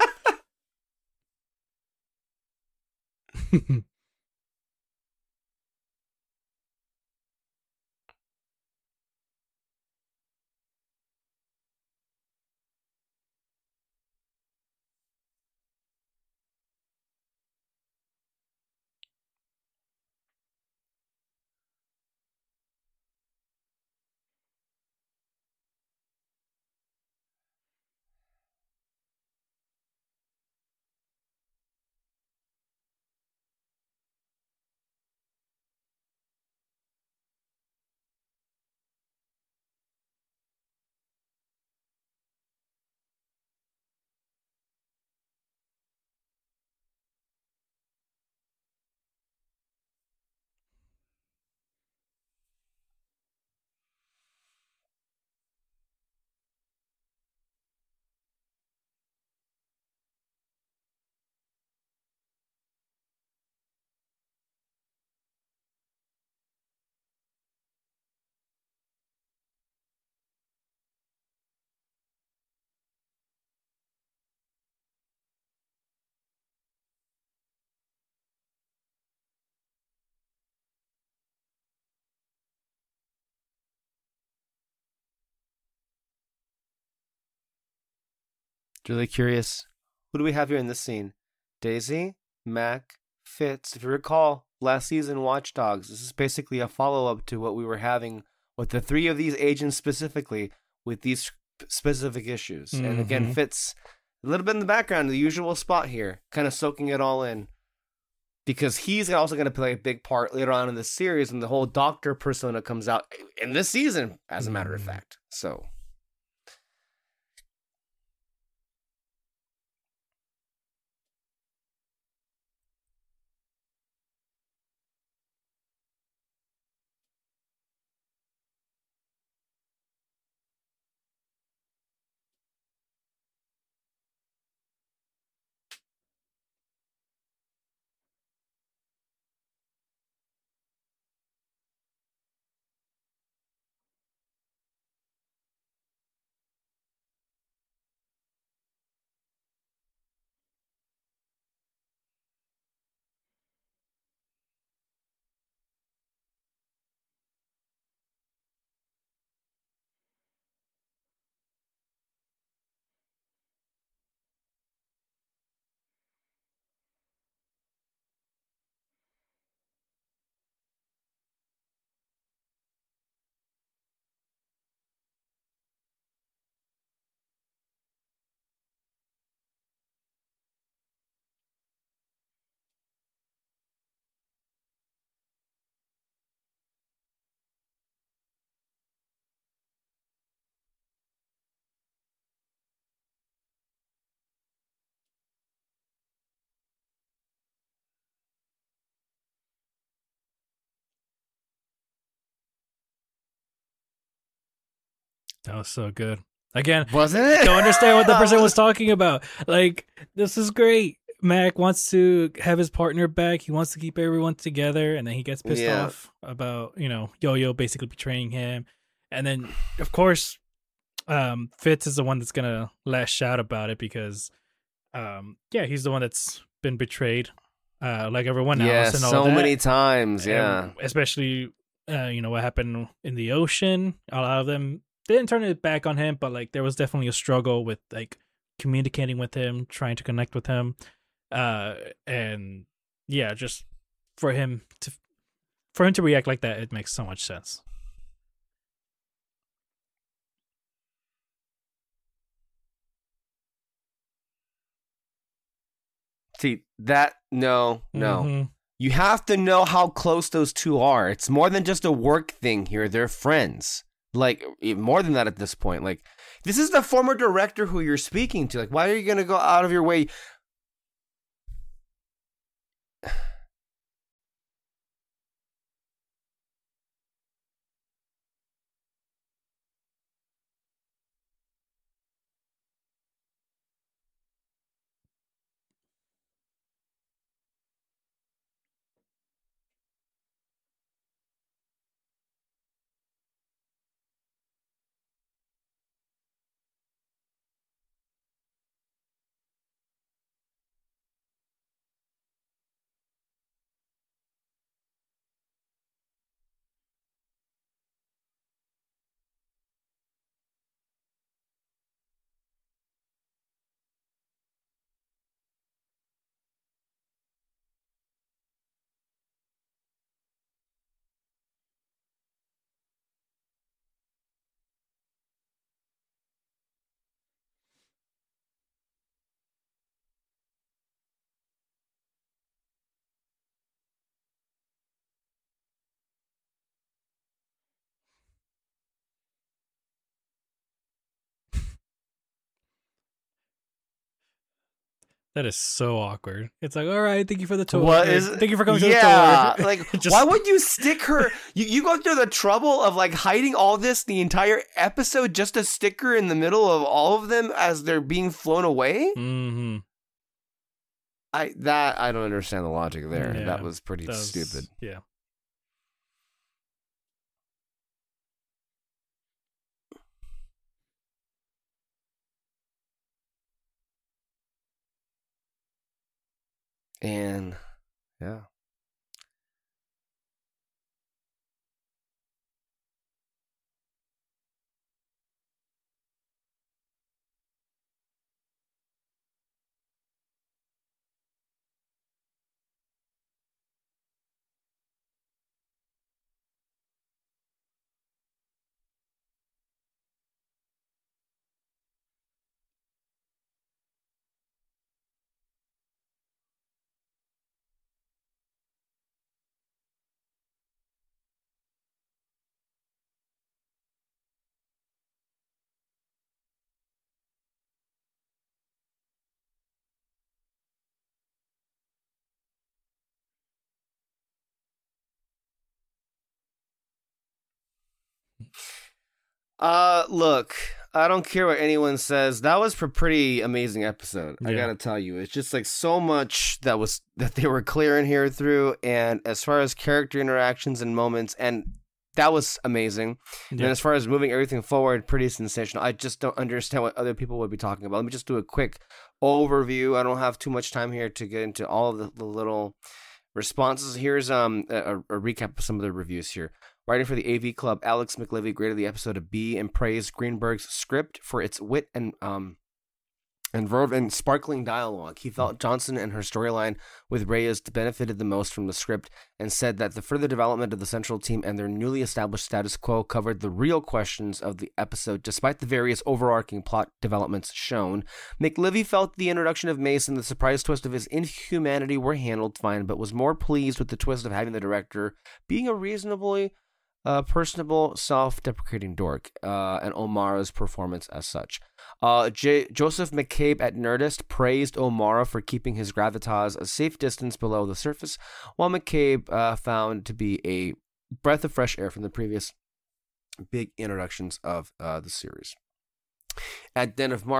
Really curious. Who do we have here in this scene? Daisy, Mac, Fitz. If you recall, last season, Watch Dogs. This is basically a follow up to what we were having with the three of these agents specifically with these specific issues. And again, Fitz, a little bit in the background, the usual spot here, kind of soaking it all in. Because he's also going to play a big part later on in the series when the whole Doctor persona comes out in this season, as a matter of fact. So. That was so good. Again, Wasn't it? don't understand what the person was talking about. Like, this is great. Mac wants to have his partner back. He wants to keep everyone together, and then he gets pissed off about, Yo-Yo basically betraying him. And then, of course, Fitz is the one that's gonna lash out about it because, he's the one that's been betrayed, like everyone else. And all so that. many times. Yeah, And especially, what happened in the ocean. A lot of them didn't turn it back on him, but like there was definitely a struggle with like communicating with him, trying to connect with him, and yeah, just for him to react like that, it makes so much sense. See that? No. Mm-hmm. You have to know how close those two are. It's more than just a work thing here. They're friends. Like, more than that at this point. Like, this is the former director who you're speaking to. Like, why are you going to go out of your way? That is so awkward. It's like, all right, thank you for the tour. Thank you for coming to the tour. Yeah, like, why would you stick her? You go through the trouble of, like, hiding all this the entire episode just to stick her in the middle of all of them as they're being flown away? Mm-hmm. I don't understand the logic there. Yeah, that was pretty stupid. Yeah. And, yeah. Look, I don't care what anyone says. That was a pretty amazing episode. I gotta tell you, it's just like so much that they were clearing here through, and as far as character interactions and moments, and that was amazing. Yeah. And as far as moving everything forward, pretty sensational. I just don't understand what other people would be talking about. Let me just do a quick overview. I don't have too much time here to get into all of the little responses. Here's a recap of some of the reviews here. Writing for the AV Club, Alex McLivy graded the episode a B and praised Greenberg's script for its wit and verve and sparkling dialogue. He felt Johnson and her storyline with Reyes benefited the most from the script and said that the further development of the Central team and their newly established status quo covered the real questions of the episode, despite the various overarching plot developments shown. McLivy felt the introduction of Mace and the surprise twist of his inhumanity were handled fine, but was more pleased with the twist of having the director being a reasonably personable, self-deprecating dork, and O'Mara's performance as such. Joseph McCabe at Nerdist praised O'Mara for keeping his gravitas a safe distance below the surface, while McCabe found to be a breath of fresh air from the previous big introductions of the series. At Den of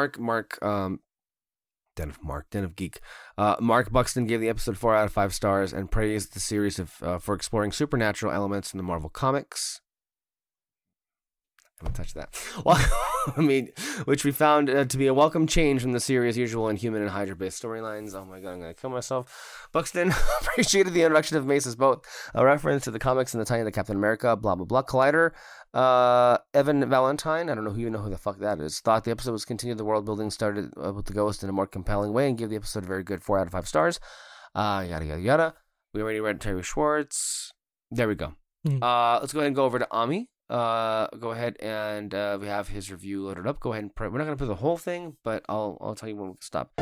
Geek. Mark Buxton gave the episode 4 out of 5 stars and praised the series for exploring supernatural elements in the Marvel Comics. I haven't touched that. Well, I mean, which we found to be a welcome change from the series' usual Inhuman and Hydra-based storylines. Oh my god, I'm gonna kill myself. Buxton appreciated the introduction of Mace as both a reference to the comics and the tie-in to Captain America, blah blah blah. Collider, Evan Valentine, I don't know who the fuck that is, thought the episode was continued the world building started with the Ghost in a more compelling way and gave the episode a very good 4 out of 5 stars. Yada yada yada. We already read Terry Schwartz. There we go. Let's go ahead and go over to Ami. Go ahead and we have his review loaded up. Go ahead and we're not going to put the whole thing, but I'll tell you when we can stop.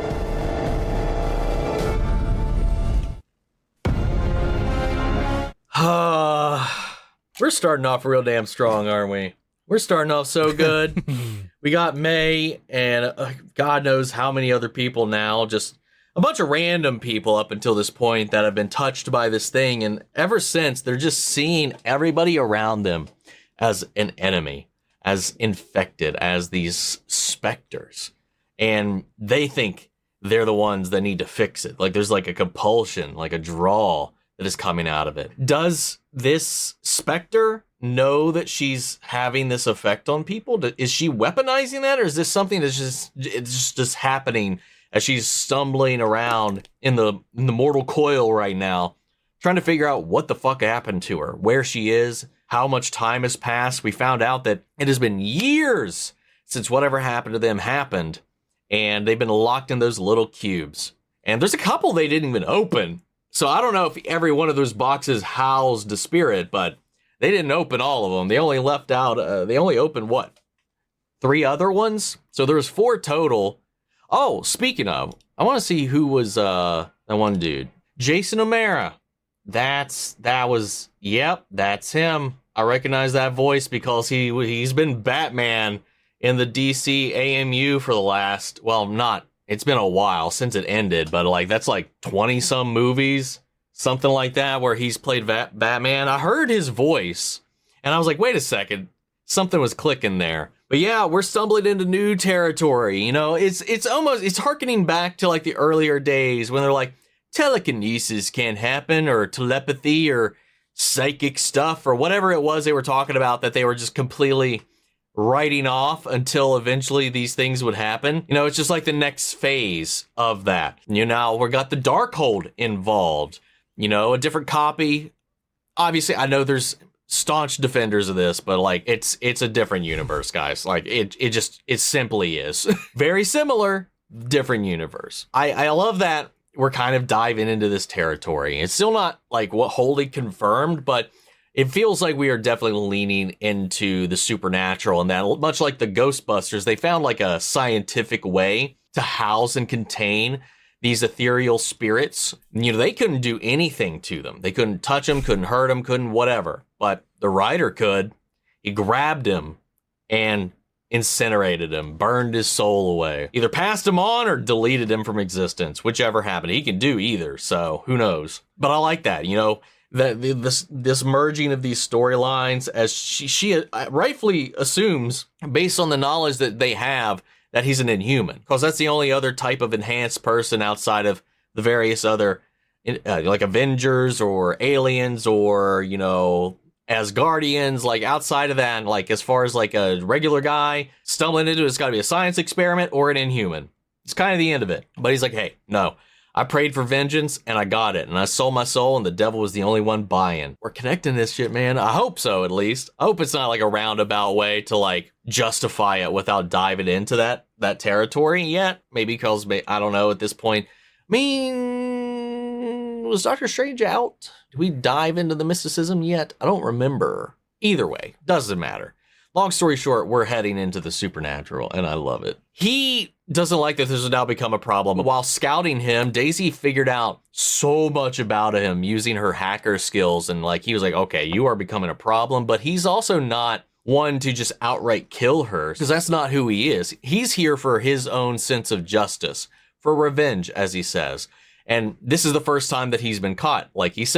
We're starting off real damn strong, aren't we? We're starting off so good. We got May and God knows how many other people now, just a bunch of random people up until this point that have been touched by this thing. And ever since, they're just seeing everybody around them as an enemy, as infected, as these specters. And they think they're the ones that need to fix it. Like there's like a compulsion, like a draw that is coming out of it. Does this specter know that she's having this effect on people? Is she weaponizing that, or is this something that's just happening as she's stumbling around in the mortal coil right now, trying to figure out what the fuck happened to her, where she is, how much time has passed? We found out that it has been years since whatever happened to them happened, and they've been locked in those little cubes. And there's a couple they didn't even open. So I don't know if every one of those boxes housed a spirit, but they didn't open all of them. They only left out, they only opened, 3 other ones? So there was 4 total. Oh, speaking of, I want to see who was that one dude. Jason O'Mara. That's him. I recognize that voice because he's been Batman in the DC AMU for the last, it's been a while since it ended, but that's 20 some movies, something like that, where he's played Batman. I heard his voice and I was like, wait a second, something was clicking there. But yeah, we're stumbling into new territory. You know, it's harkening back to the earlier days when they're like, telekinesis can't happen, or telepathy, or psychic stuff, or whatever it was they were talking about that they were just completely writing off until eventually these things would happen. You know, it's just like the next phase of that. You know, we got the Darkhold involved. You know, a different copy. Obviously, I know there's staunch defenders of this, but it's a different universe, guys. It simply is. Very similar, different universe. I love that we're kind of diving into this territory. It's still not wholly confirmed, but it feels like we are definitely leaning into the supernatural, and that, much like the Ghostbusters, they found a scientific way to house and contain these ethereal spirits. You know, they couldn't do anything to them. They couldn't touch them, couldn't hurt them, couldn't whatever. But the writer could. He grabbed him and incinerated him, burned his soul away. Either passed him on or deleted him from existence, whichever happened. He can do either, so who knows. But I like that, you know, this merging of these storylines, as she rightfully assumes, based on the knowledge that they have, that he's an Inhuman, because that's the only other type of enhanced person outside of the various other Avengers or aliens or, you know, Asgardians. Outside of that, as far as a regular guy stumbling into it's got to be a science experiment or an Inhuman. It's kind of the end of it. But he's like, hey, no, I prayed for vengeance and I got it, and I sold my soul, and the devil was the only one buying. We're connecting this shit, man. I hope so, at least. I hope it's not a roundabout way to justify it without diving into that territory yet. Maybe because, I don't know, at this point. I mean, was Doctor Strange out? Did we dive into the mysticism yet? I don't remember. Either way, doesn't matter. Long story short, we're heading into the supernatural, and I love it. He doesn't like that this has now become a problem. While scouting him, Daisy figured out so much about him using her hacker skills, and he was like, okay, you are becoming a problem, but he's also not one to just outright kill her, because that's not who he is. He's here for his own sense of justice, for revenge, as he says. And this is the first time that he's been caught, like he said.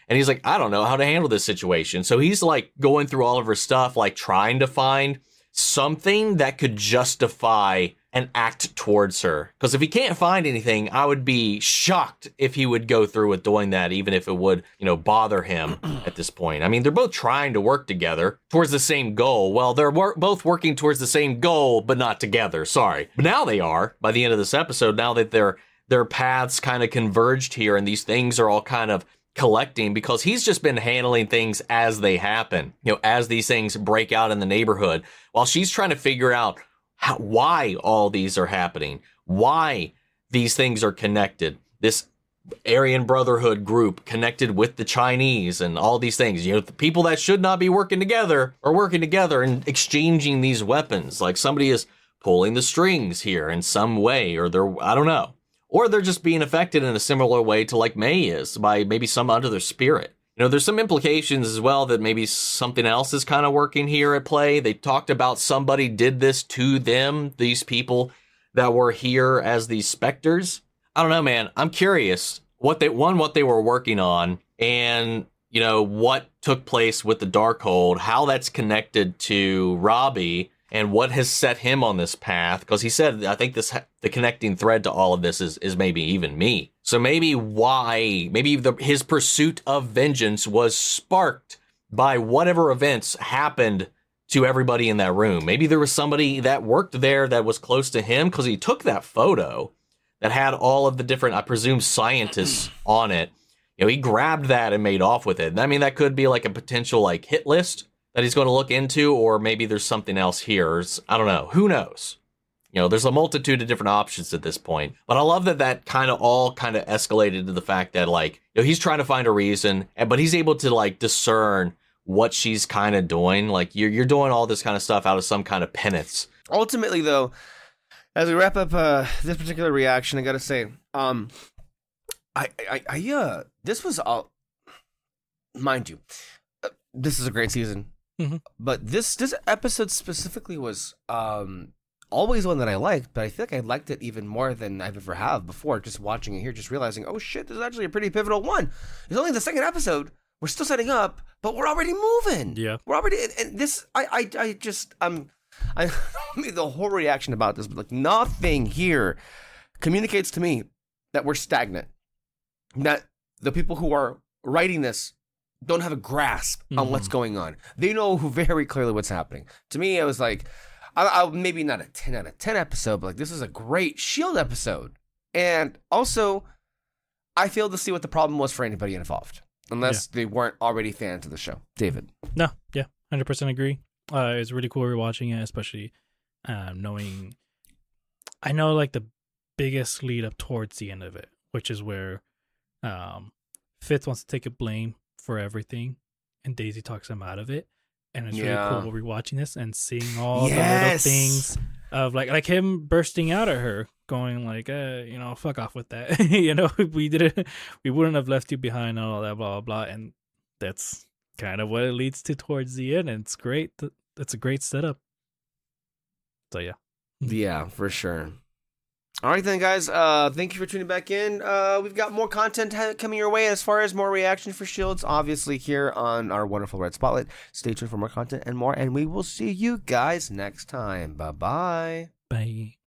And he's like, I don't know how to handle this situation. So he's like going through all of her stuff, like trying to find something that could justify an act towards her. Because if he can't find anything, I would be shocked if he would go through with doing that, even if it would, bother him at this point. I mean, they're both trying to work together towards the same goal. Well, they're both working towards the same goal, but not together. Sorry. But now they are, by the end of this episode, now that their paths kind of converged here and these things are all kind of collecting, because he's just been handling things as they happen, as these things break out in the neighborhood, while she's trying to figure out why all these are happening, why these things are connected. This Aryan Brotherhood group connected with the Chinese and all these things. The people that should not be working together are working together and exchanging these weapons. Like somebody is pulling the strings here in some way, or I don't know. Or they're just being affected in a similar way to like May is by maybe some other spirit. There's some implications as well that maybe something else is kind of working here at play. They talked about somebody did this to them, these people that were here as these specters. I don't know, man. I'm curious what they were working on, and what took place with the Darkhold, how that's connected to Robbie, and what has set him on this path. Because he said, I think the connecting thread to all of this is maybe even me. So maybe his pursuit of vengeance was sparked by whatever events happened to everybody in that room. Maybe there was somebody that worked there that was close to him, because he took that photo that had all of the different, I presume, scientists on it. He grabbed that and made off with it. I mean, that could be like a potential like hit list that he's going to look into, or maybe there's something else here. I don't know. Who knows? There's a multitude of different options at this point. But I love that kind of all kind of escalated to the fact that like, he's trying to find a reason, but he's able to like discern what she's kind of doing. Like you're doing all this kind of stuff out of some kind of penance. Ultimately, though, as we wrap up this particular reaction, I gotta say, this was all, mind you, this is a great season. Mm-hmm. But this episode specifically was always one that I liked, but I feel like I liked it even more than I've ever have before. Just watching it here, just realizing, oh shit, this is actually a pretty pivotal one. It's only the second episode. We're still setting up, but we're already moving. Yeah, we're already. And this, I made the whole reaction about this, but like nothing here communicates to me that we're stagnant. That the people who are writing this don't have a grasp on what's going on. They know very clearly what's happening. To me, I was like, I maybe not a 10 out of 10 episode, but like this is a great S.H.I.E.L.D. episode. And also, I failed to see what the problem was for anybody involved, unless they weren't already fans of the show. David? No, yeah, 100% agree. It's really cool rewatching it, especially knowing, I know like the biggest lead up towards the end of it, which is where Fitz wants to take a blame for everything, and Daisy talks him out of it, and it's really cool rewatching this and seeing all the little things of like him bursting out at her, going like, fuck off with that. We wouldn't have left you behind and all that, blah blah blah. And that's kind of what it leads to towards the end, and it's great. It's a great setup. So yeah, for sure. All right then, guys. Thank you for tuning back in. We've got more content coming your way as far as more reaction for Shields, obviously here on our wonderful Red Spotlight. Stay tuned for more content and more, and we will see you guys next time. Bye-bye. Bye.